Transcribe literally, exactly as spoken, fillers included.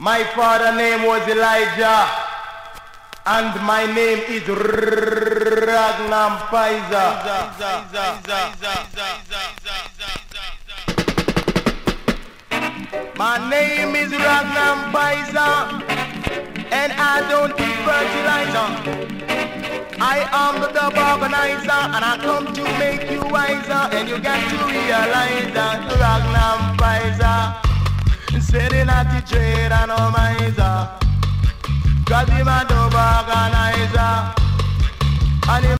My father's name was Elijah, and my name is Ragnar Pfizer. My name is Ragnar Pfizer, and I don't eat fertilizer. I am the dub organizer, and I come to make you wiser, and you got to realize that Ragnar Pfizer sitting at the trade and no miser, 'cause him a dub organizer, and him